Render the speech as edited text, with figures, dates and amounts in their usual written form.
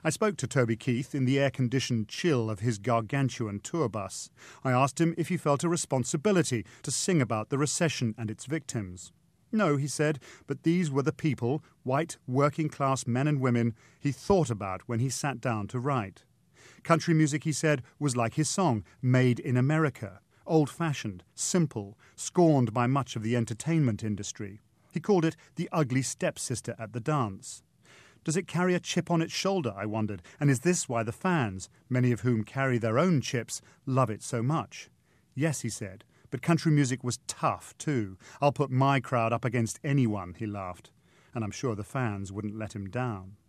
I spoke to Toby Keith in the air-conditioned chill of his gargantuan tour bus. I asked him if he felt a responsibility to sing about the recession and its victims. No, he said, but these were the people, white, working-class men and women, he thought about when he sat down to write. Country music, he said, was like his song, Made in America, old-fashioned, simple, scorned by much of the entertainment industry. He called it the ugly stepsister at the dance. Does it carry a chip on its shoulder, I wondered, and is this why the fans, many of whom carry their own chips, love it so much? Yes, he said, but country music was tough too. I'll put my crowd up against anyone, he laughed, and I'm sure the fans wouldn't let him down.